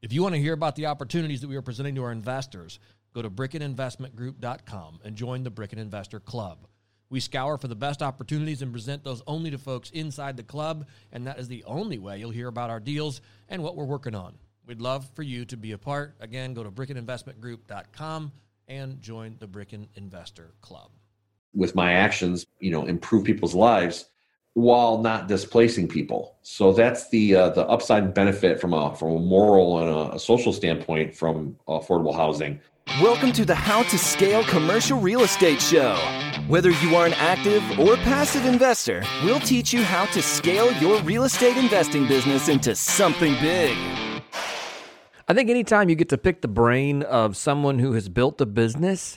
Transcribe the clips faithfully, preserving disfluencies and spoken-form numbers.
If you want to hear about the opportunities that we are presenting to our investors, go to Bricken Investment Group dot com and join the Bricken Investor Club. We scour for the best opportunities and present those only to folks inside the club, and that is the only way you'll hear about our deals and what we're working on. We'd love for you to be a part. Again, go to Bricken Investment Group dot com and join the Bricken Investor Club. With my actions, you know, improve people's lives while not displacing people. So that's the uh, the upside benefit from a from a moral and a, a social standpoint from affordable housing. Welcome to the How to Scale Commercial Real Estate Show. Whether you are an active or passive investor, we'll teach you how to scale your real estate investing business into something big. I think anytime you get to pick the brain of someone who has built a business,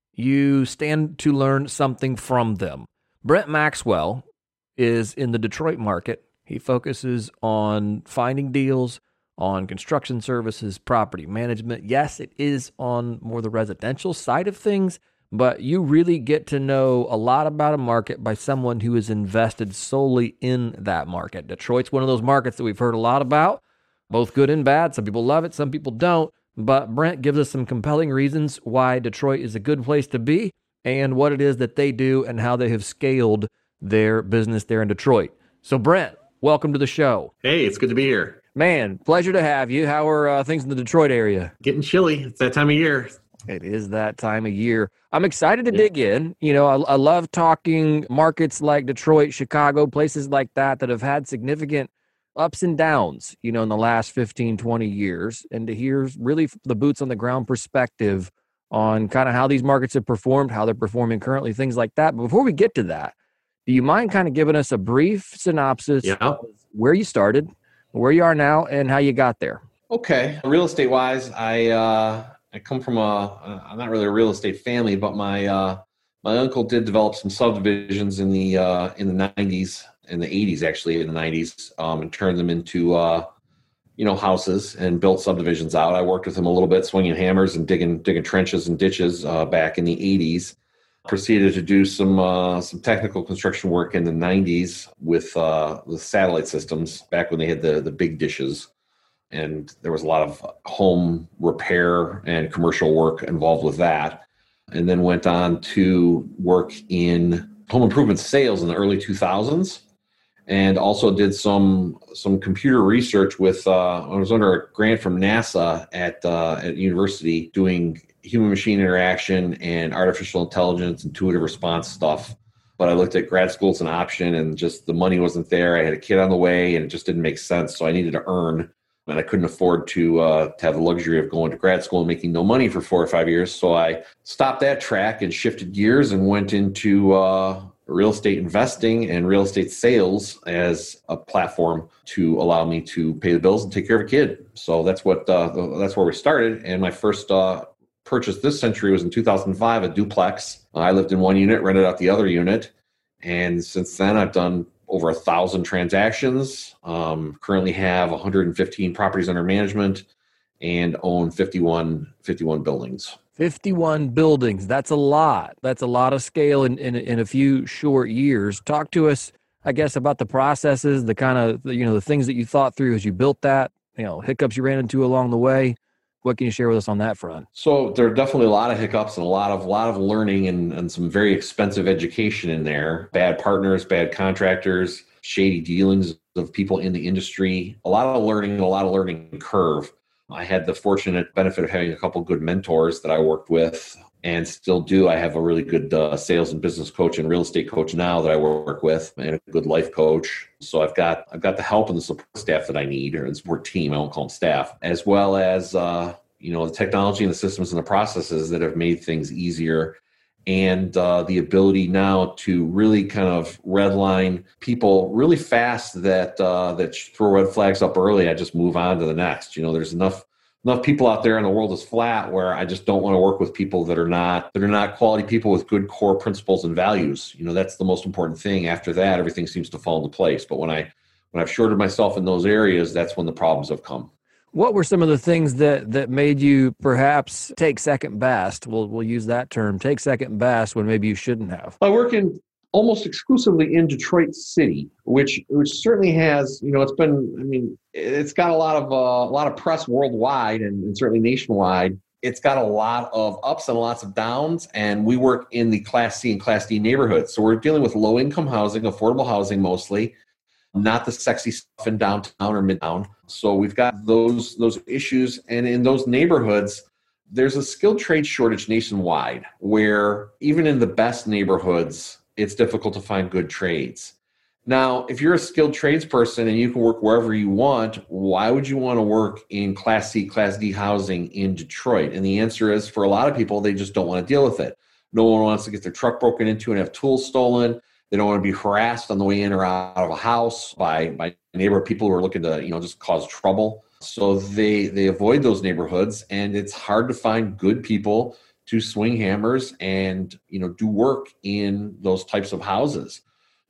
you stand to learn something from them. Brent Maxwell is in the Detroit market. He focuses on finding deals, on construction services, property management. Yes, it is on more the residential side of things, but you really get to know a lot about a market by someone who is invested solely in that market. Detroit's one of those markets that we've heard a lot about, both good and bad. Some people love it, some people don't, but Brent gives us some compelling reasons why Detroit is a good place to be and what it is that they do and how they have scaled their business there in Detroit. So Brent, welcome to the show. Hey, it's good to be here. Man, pleasure to have you. How are uh, things in the Detroit area? Getting chilly. It's that time of year. It is that time of year. I'm excited to yeah. dig in. You know, I, I love talking markets like Detroit, Chicago, places like that that have had significant ups and downs, you know, in the last fifteen, twenty years, and to hear really the boots on the ground perspective on kind of how these markets have performed, how they're performing currently, things like that. But before we get to that, do you mind kind of giving us a brief synopsis yeah. of where you started, where you are now, and how you got there? Okay. Real estate wise, I uh, I come from a, I'm not really a real estate family, but my uh, my uncle did develop some subdivisions in the uh, in the nineties, in the eighties actually, in the nineties, um, and turned them into uh, you know houses and built subdivisions out. I worked with him a little bit, swinging hammers and digging digging trenches and ditches uh, back in the eighties. Proceeded to do some uh, some technical construction work in the nineties with uh, with satellite systems back when they had the the big dishes, and there was a lot of home repair and commercial work involved with that. And then went on to work in home improvement sales in the early two thousands, and also did some some computer research with. Uh, I was under a grant from NASA at uh, at university doing human-machine interaction and artificial intelligence, intuitive response stuff. But I looked at grad school as an option, and just the money wasn't there. I had a kid on the way, and it just didn't make sense. So I needed to earn, and I couldn't afford to uh, to have the luxury of going to grad school and making no money for four or five years. So I stopped that track and shifted gears and went into uh, real estate investing and real estate sales as a platform to allow me to pay the bills and take care of a kid. So that's what uh, that's where we started. And my first uh, purchase this century was in two thousand five, a duplex. I lived in one unit, rented out the other unit. And since then, I've done over a thousand transactions, um, currently have one hundred fifteen properties under management, and own fifty-one, fifty-one buildings. fifty-one buildings. That's a lot. That's a lot of scale in, in, in a few short years. Talk to us, I guess, about the processes, the kind of, you know, the things that you thought through as you built that, you know, hiccups you ran into along the way. What can you share with us on that front? So there are definitely a lot of hiccups and a lot of lot of learning and, and some very expensive education in there. Bad partners, bad contractors, shady dealings of people in the industry. A lot of learning, a lot of learning curve. I had the fortunate benefit of having a couple good mentors that I worked with and still do. I have a really good uh, sales and business coach and real estate coach now that I work with, and a good life coach. So I've got I've got the help and the support staff that I need, or the support team. I won't call them staff, as well as uh, you know the technology and the systems and the processes that have made things easier, and uh, the ability now to really kind of redline people really fast that uh, that throw red flags up early. I just move on to the next. You know, there's enough. Enough people out there, and the world is flat, where I just don't want to work with people that are not that are not quality people with good core principles and values. You know, that's the most important thing. After that, everything seems to fall into place. But when I when I've shorted myself in those areas, that's when the problems have come. What were some of the things that that made you perhaps take second best? We'll we'll use that term, take second best when maybe you shouldn't have. I work in almost exclusively in Detroit City, which which certainly has, you know, it's been, I mean, it's got a lot of uh, a lot of press worldwide and, and certainly nationwide. It's got a lot of ups and lots of downs, and we work in the Class C and Class D neighborhoods. So we're dealing with low-income housing, affordable housing mostly, not the sexy stuff in downtown or midtown. So we've got those those issues, and in those neighborhoods, there's a skilled trade shortage nationwide, where even in the best neighborhoods, it's difficult to find good trades. Now, if you're a skilled tradesperson and you can work wherever you want, why would you want to work in Class C, Class D housing in Detroit? And the answer is, for a lot of people, they just don't want to deal with it. No one wants to get their truck broken into and have tools stolen. They don't want to be harassed on the way in or out of a house by, by neighborhood people who are looking to, you know, just cause trouble. So they, they avoid those neighborhoods, and it's hard to find good people to swing hammers and, you know, do work in those types of houses.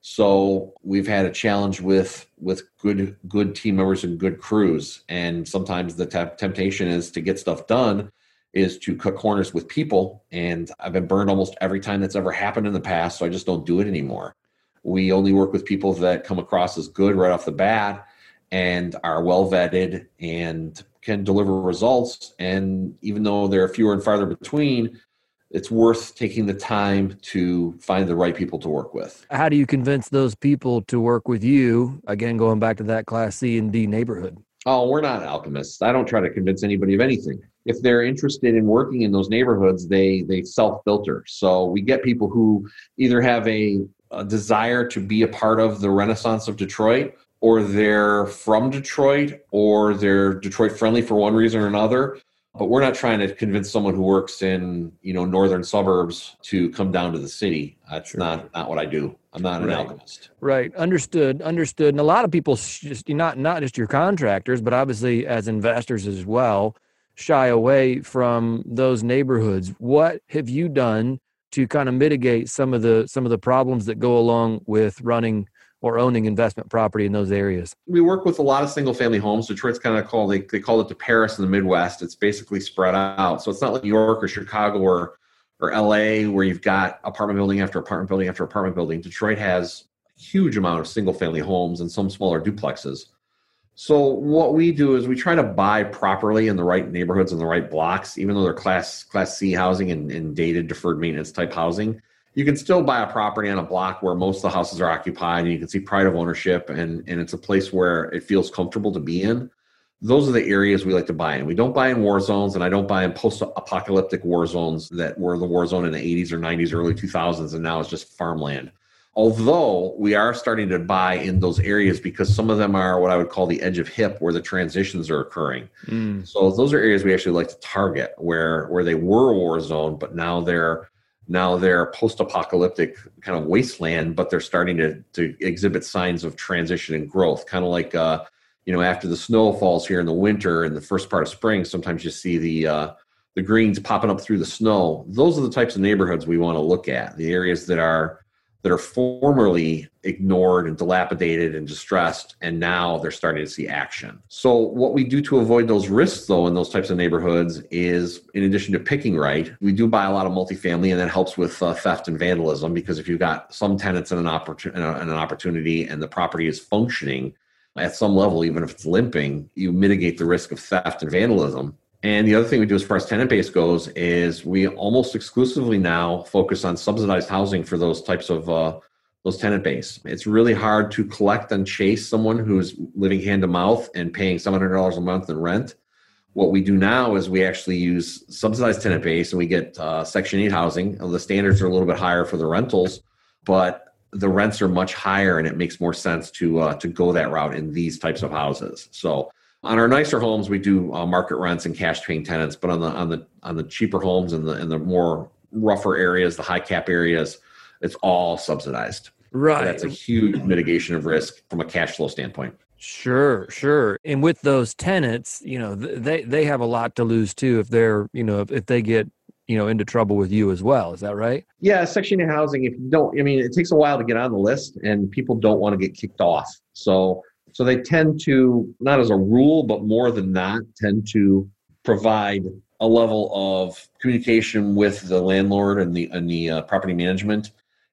So we've had a challenge with with good good team members and good crews. And sometimes the te- temptation is to get stuff done is to cut corners with people. And I've been burned almost every time that's ever happened in the past, so I just don't do it anymore. We only work with people that come across as good right off the bat and are well vetted and can deliver results. And even though there are fewer and farther between, it's worth taking the time to find the right people to work with. How do you convince those people to work with you? Again, going back to that Class C and D neighborhood. Oh, we're not alchemists. I don't try to convince anybody of anything. If they're interested in working in those neighborhoods, they they self-filter. So we get people who either have a, a desire to be a part of the Renaissance of Detroit, or they're from Detroit, or they're Detroit friendly for one reason or another. But we're not trying to convince someone who works in, you know, northern suburbs to come down to the city. That's sure. not not what I do. I'm not an right. alchemist. Right. Understood. Understood. And a lot of people, just not not just your contractors, but obviously as investors as well, shy away from those neighborhoods. What have you done to kind of mitigate some of the some of the problems that go along with running or owning investment property in those areas? We work with a lot of single family homes. Detroit's kind of called, they, they call it the Paris in the Midwest. It's basically spread out. So it's not like New York or Chicago or, or L A where you've got apartment building after apartment building after apartment building. Detroit has a huge amount of single family homes and some smaller duplexes. So what we do is we try to buy properly in the right neighborhoods and the right blocks, even though they're class, class C housing and, and dated deferred maintenance type housing. You can still buy a property on a block where most of the houses are occupied, and you can see pride of ownership, and, and it's a place where it feels comfortable to be in. Those are the areas we like to buy in. We don't buy in war zones, and I don't buy in post-apocalyptic war zones that were the war zone in the eighties or nineties, early two thousands, and now it's just farmland. Although we are starting to buy in those areas because some of them are what I would call the edge of hip, where the transitions are occurring. Mm. So those are areas we actually like to target, where, where they were a war zone, but now they're Now they're post-apocalyptic kind of wasteland, but they're starting to, to exhibit signs of transition and growth. Kind of like, uh, you know, after the snow falls here in the winter and the first part of spring, sometimes you see the uh, the greens popping up through the snow. Those are the types of neighborhoods we want to look at. The areas that are that are formerly ignored and dilapidated and distressed, and now they're starting to see action. So what we do to avoid those risks, though, in those types of neighborhoods is, in addition to picking right, we do buy a lot of multifamily, and that helps with uh, theft and vandalism, because if you've got some tenants in an, opportun- in an opportunity and the property is functioning at some level, even if it's limping, you mitigate the risk of theft and vandalism. And the other thing we do as far as tenant base goes is we almost exclusively now focus on subsidized housing for those types of uh, those tenant base. It's really hard to collect and chase someone who's living hand to mouth and paying seven hundred dollars a month in rent. What we do now is we actually use subsidized tenant base, and we get uh, Section eight housing. The standards are a little bit higher for the rentals, but the rents are much higher, and it makes more sense to uh, to go that route in these types of houses. So on our nicer homes, we do uh, market rents and cash paying tenants, but on the on the on the cheaper homes and the and the more rougher areas, the high cap areas, it's all subsidized. Right. So that's a huge mitigation of risk from a cash flow standpoint. Sure, sure. And with those tenants, you know, they they have a lot to lose too if they're, you know, if, if they get, you know, into trouble with you as well. Is that right? Yeah, Section eight housing, if you don't, I mean, it takes a while to get on the list, and people don't want to get kicked off. So So they tend to, not as a rule, but more than not, tend to provide a level of communication with the landlord and the and the uh, property management,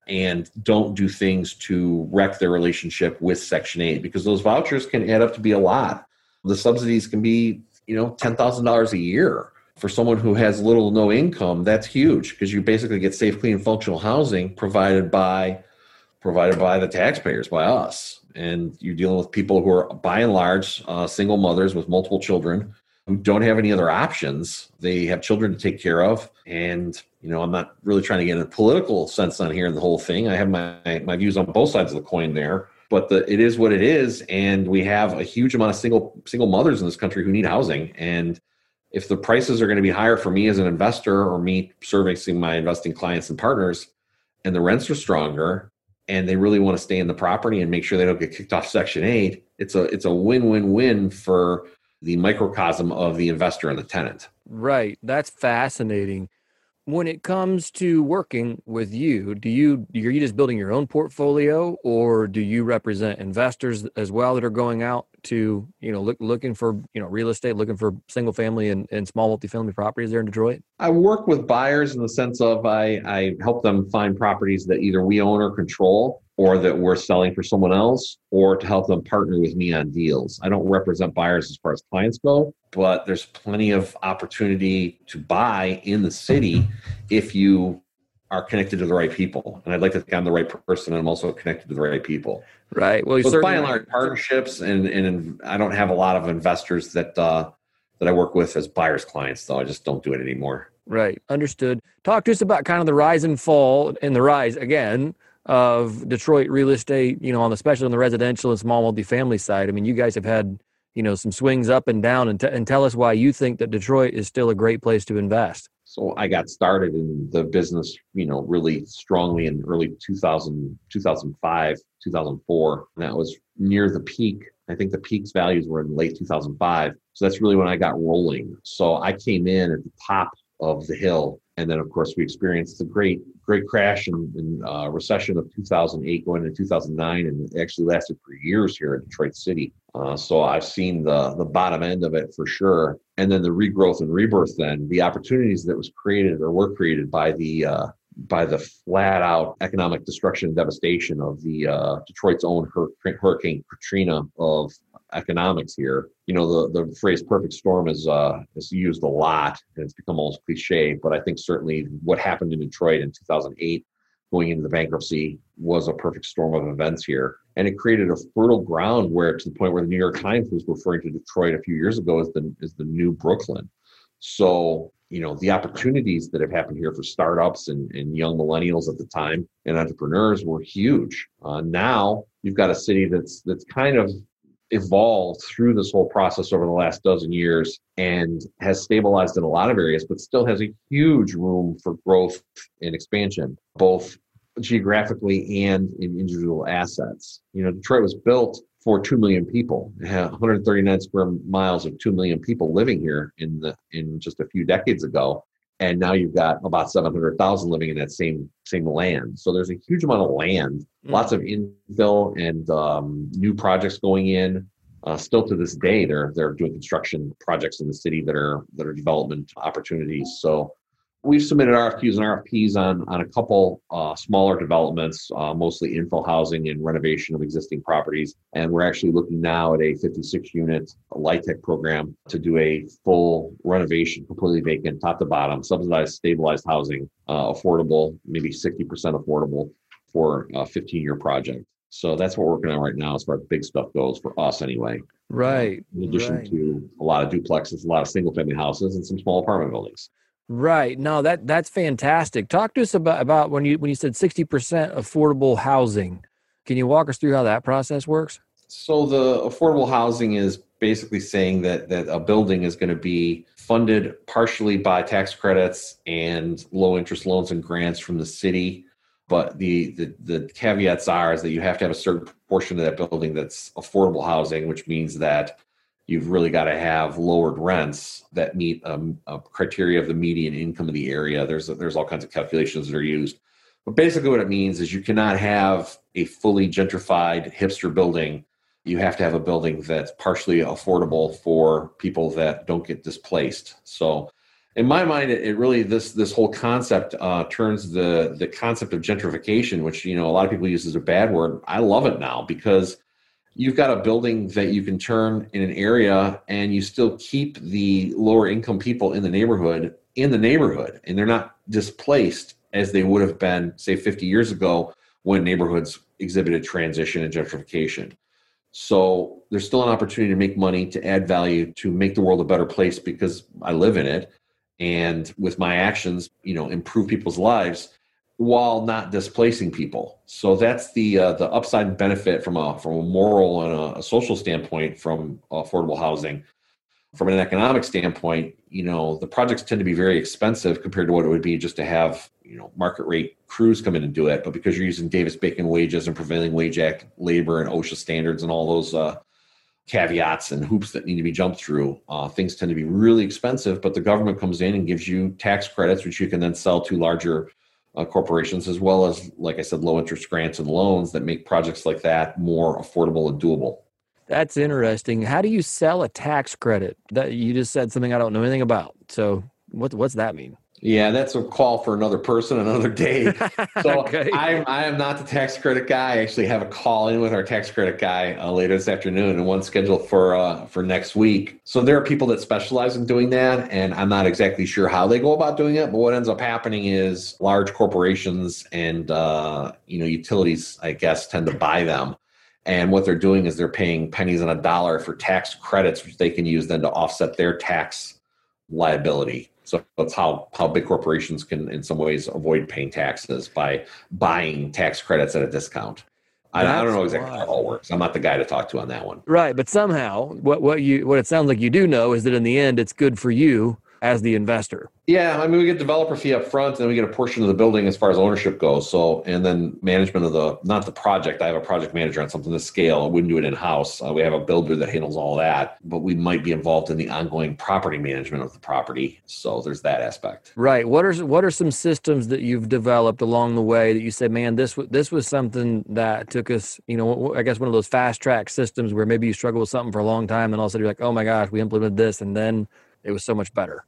and don't do things to wreck their relationship with Section eight, because those vouchers can add up to be a lot. The subsidies can be, you know, ten thousand dollars a year. For someone who has little to no income, that's huge, because you basically get safe, clean, functional housing provided by provided by the taxpayers, by us. And you're dealing with people who are, by and large, uh, single mothers with multiple children who don't have any other options. They have children to take care of. And, you know, I'm not really trying to get a political sense on here in the whole thing. I have my, my views on both sides of the coin there. But the, it is what it is. And we have a huge amount of single single mothers in this country who need housing. And if the prices are going to be higher for me as an investor or me servicing my investing clients and partners, and the rents are stronger, and they really want to stay in the property and make sure they don't get kicked off Section eight, it's a it's a win-win-win for the microcosm of the investor and the tenant. Right. That's fascinating. When it comes to working with you, do you are you just building your own portfolio, or do you represent investors as well that are going out to, you know, look, looking for, you know, real estate, looking for single family and, and small multifamily properties there in Detroit? I work with buyers in the sense of I, I help them find properties that either we own or control, or that we're selling for someone else, or to help them partner with me on deals. I don't represent buyers as far as clients go, but there's plenty of opportunity to buy in the city if you are connected to the right people. And I'd like to think I'm the right person, and I'm also connected to the right people. Right. Well, so it's by and large partnerships, and, and I don't have a lot of investors that uh, that I work with as buyers clients, though. I just don't do it anymore. Right. Understood. Talk to us about kind of the rise and fall and the rise again of Detroit real estate, you know, on the, especially on the residential and small multifamily side. I mean, you guys have had, you know, some swings up and down, and, t- and tell us why you think that Detroit is still a great place to invest. So I got started in the business, you know, really strongly in early two thousand, two thousand five, two thousand four. And that was near the peak. I think the peak's values were in late two thousand five. So that's really when I got rolling. So I came in at the top of the hill. And then, of course, we experienced the great, great crash and, and uh, recession of two thousand eight going into two thousand nine, and it actually lasted for years here in Detroit City. Uh, so I've seen the the bottom end of it for sure. And then the regrowth and rebirth, then the opportunities that was created or were created by the uh, by the flat out economic destruction and devastation of the uh, Detroit's own hur- Hurricane Katrina of economics here. You know, the, the phrase perfect storm is uh, is used a lot, and it's become almost cliche, but I think certainly what happened in Detroit in two thousand eight, going into the bankruptcy, was a perfect storm of events here. And it created a fertile ground where, to the point where the New York Times was referring to Detroit a few years ago as the, as the new Brooklyn. So, you know, the opportunities that have happened here for startups and, and young millennials at the time and entrepreneurs were huge. Uh, now you've got a city that's that's kind of evolved through this whole process over the last dozen years and has stabilized in a lot of areas, but still has a huge room for growth and expansion, both geographically and in individual assets. You know, Detroit was built for two million people. It had one hundred thirty-nine square miles of two million people living here in the in just a few decades ago. And now you've got about seven hundred thousand living in that same same land. So there's a huge amount of land, mm-hmm. lots of infill and um, new projects going in. Uh, still to this day, they're they're doing construction projects in the city that are that are development opportunities. So we've submitted R F Qs and R F Ps on on a couple uh, smaller developments, uh, mostly infill housing and renovation of existing properties. And we're actually looking now at a fifty-six unit LIHTC program to do a full renovation, completely vacant, top to bottom, subsidized, stabilized housing, uh, affordable, maybe sixty percent affordable for a fifteen year project. So that's what we're working on right now as far as big stuff goes, for us anyway. Right. In addition right. to a lot of duplexes, a lot of single family houses, and some small apartment buildings. Right. No, that that's fantastic. Talk to us about, about when you when you said sixty percent affordable housing. Can you walk us through how that process works? So the affordable housing is basically saying that that a building is going to be funded partially by tax credits and low interest loans and grants from the city. But the, the, the caveats are is that you have to have a certain portion of that building that's affordable housing, which means that you've really got to have lowered rents that meet um, a criteria of the median income of the area. There's there's all kinds of calculations that are used. But basically what it means is you cannot have a fully gentrified hipster building. You have to have a building that's partially affordable for people that don't get displaced. So in my mind, it, it really, this this whole concept uh, turns the the concept of gentrification, which, you know, a lot of people use as a bad word. I love it now because you've got a building that you can turn in an area and you still keep the lower income people in the neighborhood in the neighborhood, and they're not displaced as they would have been, say, fifty years ago when neighborhoods exhibited transition and gentrification. So there's still an opportunity to make money, to add value, to make the world a better place because I live in it. And with my actions, you know, improve people's lives while not displacing people. So that's the uh, the upside benefit from a from a moral and a, a social standpoint from affordable housing. From an economic standpoint, you know, the projects tend to be very expensive compared to what it would be just to have, you know, market rate crews come in and do it. But because you're using Davis-Bacon wages and Prevailing Wage Act labor and OSHA standards and all those uh, caveats and hoops that need to be jumped through, uh, things tend to be really expensive. But the government comes in and gives you tax credits, which you can then sell to larger uh, corporations, as well as, like I said, low interest grants and loans that make projects like that more affordable and doable. That's interesting. How do you sell a tax credit? That you just said something I don't know anything about. So what what's that mean? Yeah, that's a call for another person, another day. So Okay. I, I am not the tax credit guy. I actually have a call in with our tax credit guy uh, later this afternoon, and one scheduled for uh, for next week. So there are people that specialize in doing that, and I'm not exactly sure how they go about doing it. But what ends up happening is large corporations and uh, you know utilities, I guess, tend to buy them. And what they're doing is they're paying pennies on a dollar for tax credits, which they can use then to offset their tax liability. So that's how, how big corporations can, in some ways, avoid paying taxes by buying tax credits at a discount. I, I don't know exactly how it all works. I'm not the guy to talk to on that one. Right, but somehow what what you what it sounds like you do know is that in the end it's good for you as the investor. Yeah, I mean, we get developer fee up front, and then we get a portion of the building as far as ownership goes. So, and then management of the, not the project. I have a project manager on something to scale. I wouldn't do it in-house. Uh, we have a builder that handles all that, but we might be involved in the ongoing property management of the property. So there's that aspect. Right. What are what are some systems that you've developed along the way that you said, man, this w- this was something that took us, you know, I guess one of those fast track systems where maybe you struggle with something for a long time, and all of a sudden you're like, oh my gosh, we implemented this, and then it was so much better.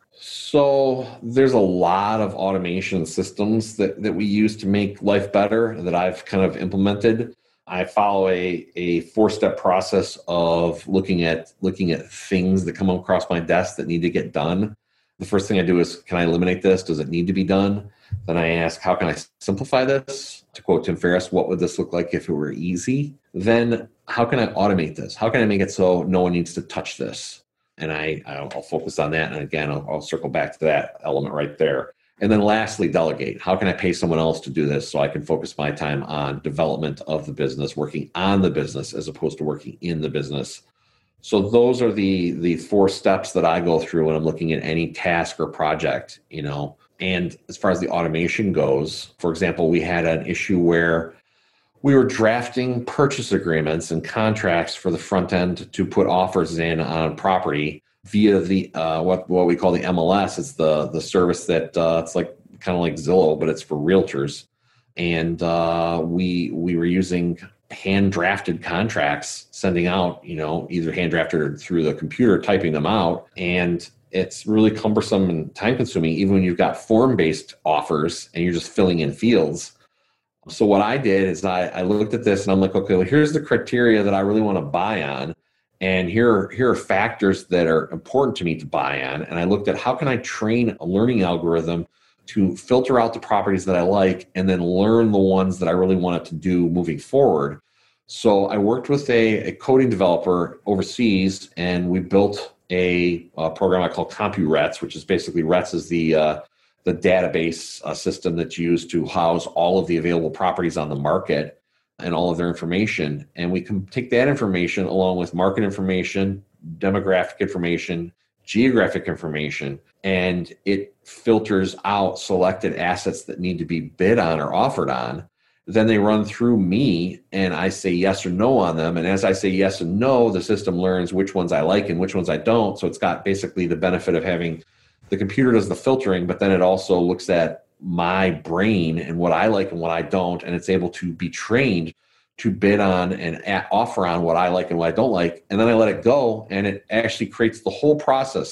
So there's a lot of automation systems that, that we use to make life better that I've kind of implemented. I follow a, a four-step process of looking at looking at things that come across my desk that need to get done. The first thing I do is, can I eliminate this? Does it need to be done? Then I ask, how can I simplify this? To quote Tim Ferriss, what would this look like if it were easy? Then how can I automate this? How can I make it so no one needs to touch this? And I, I'll focus on that. And again, I'll, I'll circle back to that element right there. And then lastly, delegate. How can I pay someone else to do this so I can focus my time on development of the business, working on the business as opposed to working in the business? So those are the the four steps that I go through when I'm looking at any task or project, you know. And as far as the automation goes, for example, we had an issue where we were drafting purchase agreements and contracts for the front end to put offers in on property via the uh, what what we call the M L S. It's the the service that uh, it's like kind of like Zillow, but it's for realtors. And uh, we we were using hand drafted contracts, sending out, you know, either hand drafted or through the computer, typing them out. And it's really cumbersome and time consuming, even when you've got form based offers and you're just filling in fields. So what I did is I, I looked at this and I'm like, okay, well, here's the criteria that I really want to buy on. And here, here are factors that are important to me to buy on. And I looked at how can I train a learning algorithm to filter out the properties that I like and then learn the ones that I really wanted to do moving forward. So I worked with a, a coding developer overseas, and we built a, a program I call CompuRets, which is basically Rets is the uh, the database uh, system that's used to house all of the available properties on the market and all of their information. And we can take that information along with market information, demographic information, geographic information, and it filters out selected assets that need to be bid on or offered on. Then they run through me and I say yes or no on them. And as I say yes and no, the system learns which ones I like and which ones I don't. So it's got basically the benefit of having the computer does the filtering, but then it also looks at my brain and what I like and what I don't, and it's able to be trained to bid on and offer on what I like and what I don't like. And then I let it go, and it actually creates the whole process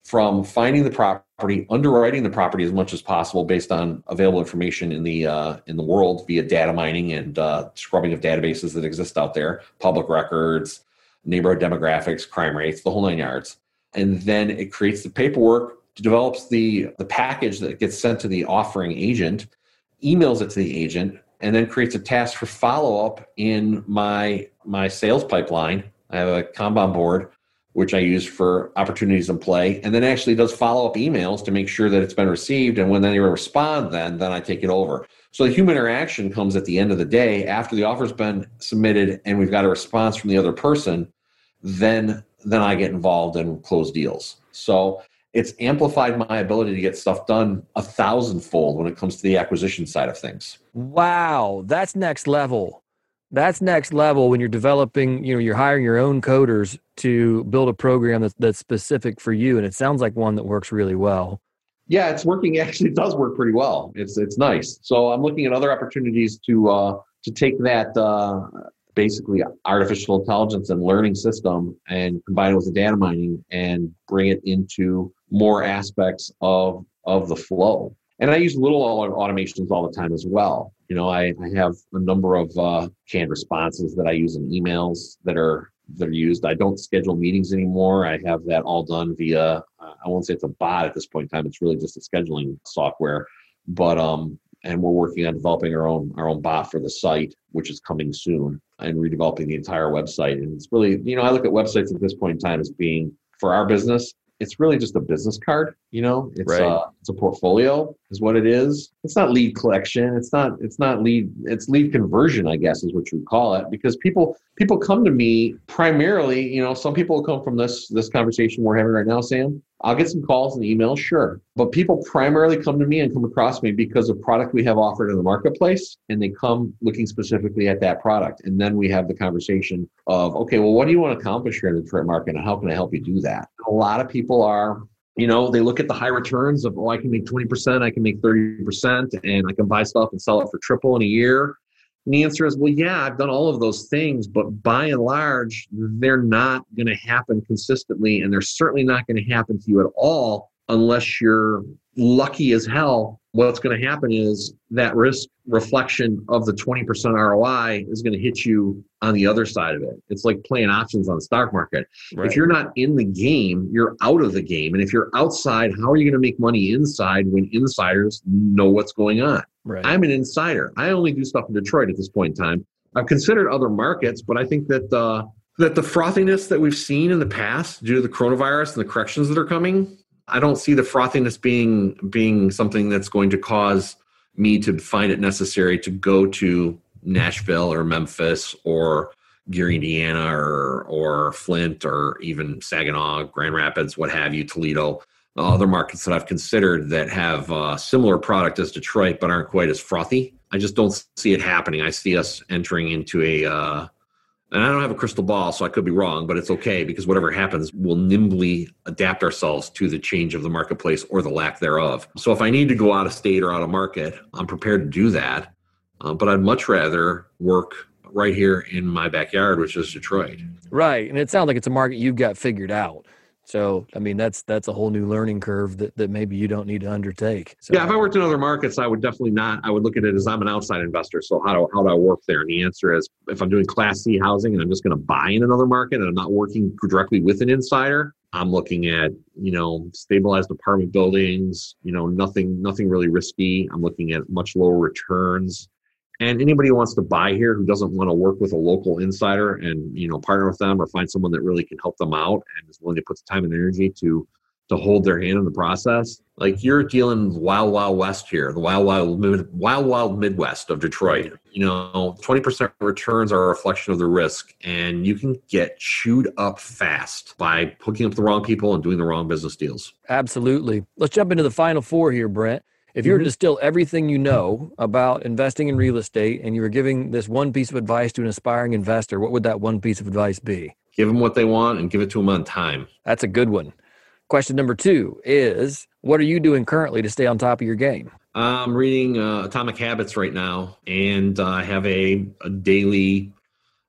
from finding the property, underwriting the property as much as possible based on available information in the uh, in the world via data mining and uh, scrubbing of databases that exist out there, public records, neighborhood demographics, crime rates, the whole nine yards. And then it creates the paperwork, develops the, the package that gets sent to the offering agent, emails it to the agent, and then creates a task for follow-up in my, my sales pipeline. I have a Kanban board, which I use for opportunities in play, and then actually does follow-up emails to make sure that it's been received. And when they respond, then, then I take it over. So the human interaction comes at the end of the day after the offer's been submitted and we've got a response from the other person, then, then I get involved and close deals. So it's amplified my ability to get stuff done a thousandfold when it comes to the acquisition side of things. Wow, that's next level. That's next level when you're developing, you know, you're hiring your own coders to build a program that's, that's specific for you. And it sounds like one that works really well. Yeah, it's working. Actually, it does work pretty well. It's it's nice. So I'm looking at other opportunities to uh, to take that uh, basically artificial intelligence and learning system and combine it with the data mining and bring it into more aspects of of the flow. And I use little automations all the time as well. You know, I, I have a number of uh, canned responses that I use in emails that are that are used. I don't schedule meetings anymore. I have that all done via, uh, I won't say it's a bot at this point in time. It's really just a scheduling software. But um, and we're working on developing our own our own bot for the site, which is coming soon, and redeveloping the entire website. And it's really, you know, I look at websites at this point in time as being, for our business, it's really just a business card. You know, it's right. uh, it's a portfolio is what it is. It's not lead collection. It's not, it's not lead, it's lead conversion, I guess is what you would call it, because people, people come to me primarily, you know, some people will come from this, this conversation we're having right now, Sam. I'll get some calls and emails, sure. But people primarily come to me and come across me because of product we have offered in the marketplace, and they come looking specifically at that product. And then we have the conversation of, okay, well, what do you want to accomplish here in the Detroit market, and how can I help you do that? A lot of people are, you know, they look at the high returns of, oh, I can make twenty percent, I can make thirty percent, and I can buy stuff and sell it for triple in a year. And the answer is, well, yeah, I've done all of those things, but by and large, they're not going to happen consistently, and they're certainly not going to happen to you at all unless you're lucky as hell. What's going to happen is that risk reflection of the twenty percent R O I is going to hit you on the other side of it. It's like playing options on the stock market. Right. If you're not in the game, you're out of the game. And if you're outside, how are you going to make money inside when insiders know what's going on? Right. I'm an insider. I only do stuff in Detroit at this point in time. I've considered other markets, but I think that uh, that the frothiness that we've seen in the past due to the coronavirus and the corrections that are coming, I don't see the frothiness being being something that's going to cause me to find it necessary to go to Nashville or Memphis or Gary, Indiana, or or Flint, or even Saginaw, Grand Rapids, what have you, Toledo. Other markets that I've considered that have a similar product as Detroit but aren't quite as frothy. I just don't see it happening. I see us entering into a, uh, and I don't have a crystal ball, so I could be wrong, but it's okay, because whatever happens, we'll nimbly adapt ourselves to the change of the marketplace or the lack thereof. So if I need to go out of state or out of market, I'm prepared to do that. Uh, but I'd much rather work right here in my backyard, which is Detroit. Right. And it sounds like it's a market you've got figured out. So, I mean, that's that's a whole new learning curve that, that maybe you don't need to undertake. So, yeah, if I worked in other markets, I would definitely not. I would look at it as I'm an outside investor. So how do, how do I work there? And the answer is, if I'm doing Class C housing and I'm just going to buy in another market and I'm not working directly with an insider, I'm looking at, you know, stabilized apartment buildings, you know, nothing, nothing really risky. I'm looking at much lower returns. And anybody who wants to buy here who doesn't want to work with a local insider and, you know, partner with them or find someone that really can help them out and is willing to put the time and energy to to hold their hand in the process, like, you're dealing wild, wild west here, the wild, wild, wild, wild Midwest of Detroit. You know, twenty percent returns are a reflection of the risk, and you can get chewed up fast by hooking up the wrong people and doing the wrong business deals. Absolutely. Let's jump into the final four here, Brent. If you were to distill everything you know about investing in real estate and you were giving this one piece of advice to an aspiring investor, what would that one piece of advice be? Give them what they want and give it to them on time. That's a good one. Question number two is, what are you doing currently to stay on top of your game? I'm reading uh, Atomic Habits right now, and I uh, have a, a daily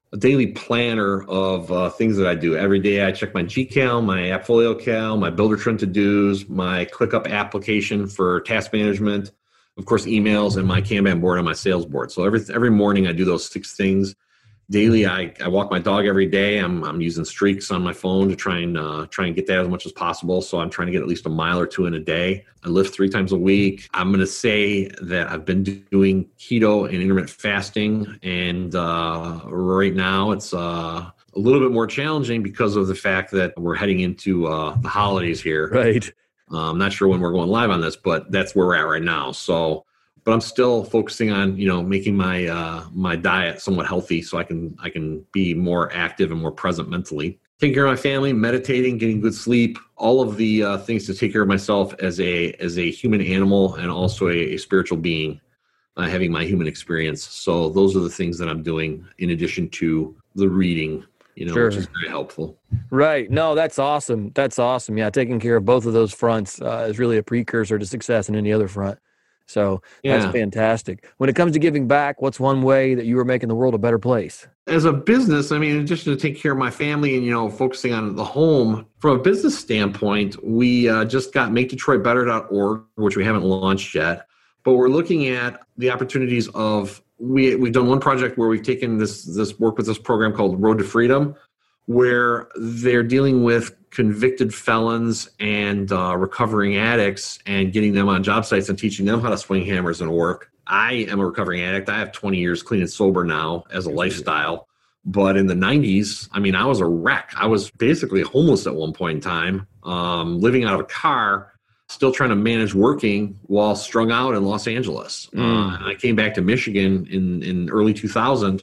a daily planner of uh, things that I do. Every day I check my G Cal, my AppFolio Cal, my Buildertrend to-dos, my ClickUp application for task management, of course, emails, and my Kanban board on my sales board. So every every morning I do those six things. Daily, I, I walk my dog every day. I'm I'm using Streaks on my phone to try and uh, try and get that as much as possible. So I'm trying to get at least a mile or two in a day. I lift three times a week. I'm going to say that I've been doing keto and intermittent fasting, and uh, right now it's uh, a little bit more challenging because of the fact that we're heading into uh, the holidays here. Right. Uh, I'm not sure when we're going live on this, but that's where we're at right now. So. But I'm still focusing on, you know, making my uh, my diet somewhat healthy so I can I can be more active and more present mentally. Taking care of my family, meditating, getting good sleep, all of the uh, things to take care of myself as a as a human animal and also a, a spiritual being, uh, having my human experience. So those are the things that I'm doing in addition to the reading, you know, Sure. which is very helpful. Right. No, that's awesome. That's awesome. Yeah, taking care of both of those fronts uh, is really a precursor to success in any other front. So Yeah. that's fantastic. When it comes to giving back, what's one way that you are making the world a better place? As a business, I mean, in addition to taking care of my family and, you know, focusing on the home, from a business standpoint, we uh, just got make detroit better dot org, which we haven't launched yet. But we're looking at the opportunities of, we, we've done one project where we've taken this, this work with this program called Road to Freedom, where they're dealing with convicted felons and uh, recovering addicts and getting them on job sites and teaching them how to swing hammers and work. I am a recovering addict. I have twenty years clean and sober now as a lifestyle. But in the nineties, I mean, I was a wreck. I was basically homeless at one point in time, um, living out of a car, still trying to manage working while strung out in Los Angeles. Mm. Uh, I came back to Michigan in, in early two thousand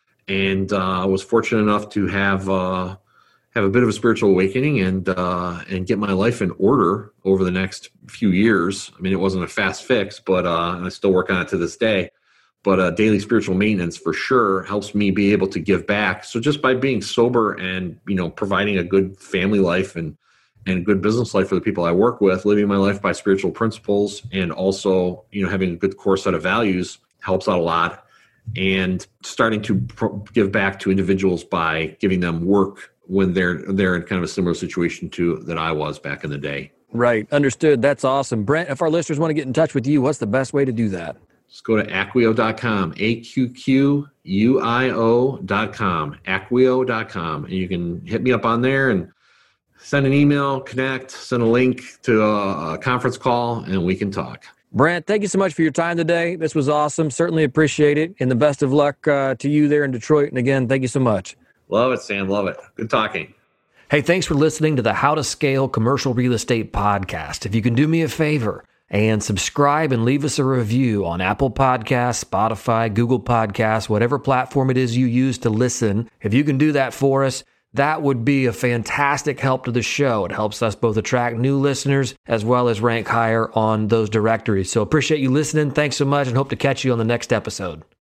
and uh, was fortunate enough to have uh, have a bit of a spiritual awakening and uh, and get my life in order over the next few years. I mean, it wasn't a fast fix, but uh, and I still work on it to this day. But uh, daily spiritual maintenance for sure helps me be able to give back. So just by being sober and, you know, providing a good family life and and a good business life for the people I work with, living my life by spiritual principles, and also, you know, having a good core set of values helps out a lot. And starting to pro- give back to individuals by giving them work when they're they're in kind of a similar situation to that I was back in the day. Right. Understood. That's awesome. Brent, if our listeners want to get in touch with you, what's the best way to do that? Just go to acquio dot com, A Q Q U I O dot com, acquio dot com. And you can hit me up on there and send an email, connect, send a link to a, a conference call, and we can talk. Brent, thank you so much for your time today. This was awesome. Certainly appreciate it. And the best of luck uh, to you there in Detroit. And again, thank you so much. Love it, Sam. Love it. Good talking. Hey, thanks for listening to the How to Scale Commercial Real Estate podcast. If you can do me a favor and subscribe and leave us a review on Apple Podcasts, Spotify, Google Podcasts, whatever platform it is you use to listen, if you can do that for us, that would be a fantastic help to the show. It helps us both attract new listeners as well as rank higher on those directories. So appreciate you listening. Thanks so much and hope to catch you on the next episode.